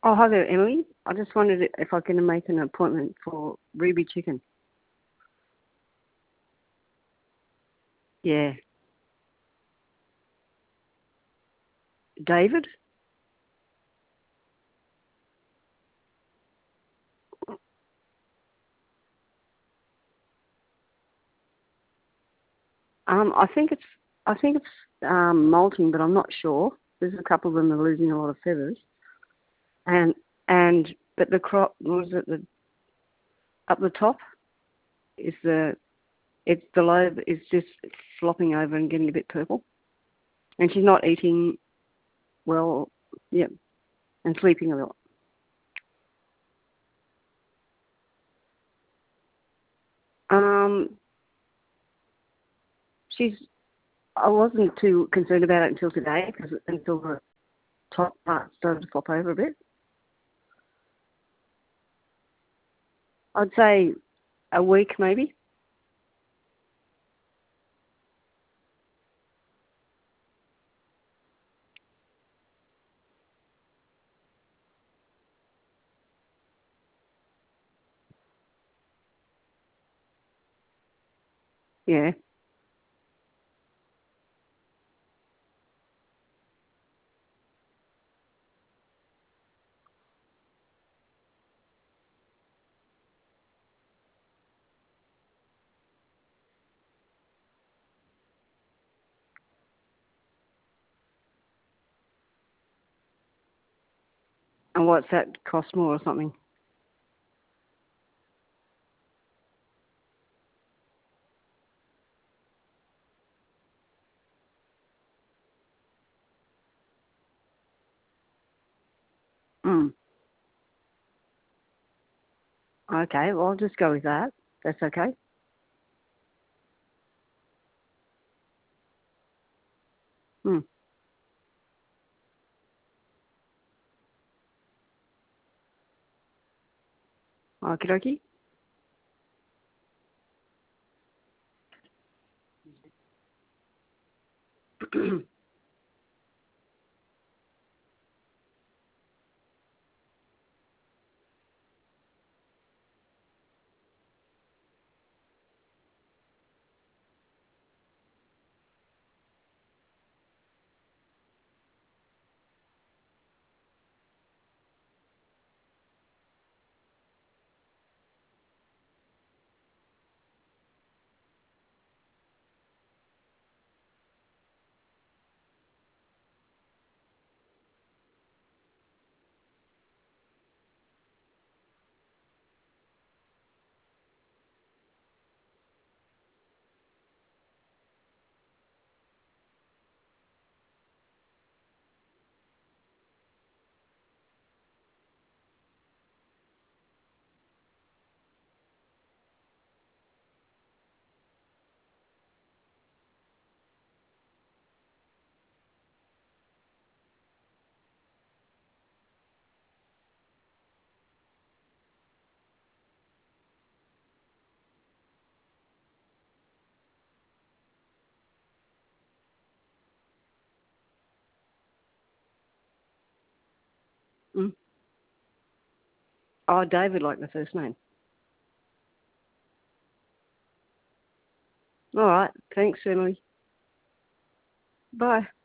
Oh, hi there, Emily. I just wondered if I can make an appointment for Ruby Chicken. Yeah. David? I think it's molting, but I'm not sure. There's a couple of them that are losing a lot of feathers. And but the crop was at the up the top is the lobe is just flopping over and getting a bit purple. And she's not eating well, yeah, and sleeping a lot. Um she's I wasn't too concerned about it until today, until the top part started to flop over a bit. I'd say a week maybe. Yeah. And what's that cost more or something? Mm. Okay, well I'll just go with that. That's okay. Hmm. Okie dokie. Mm. Oh, David, like the first name. All right. Thanks, Emily. Bye.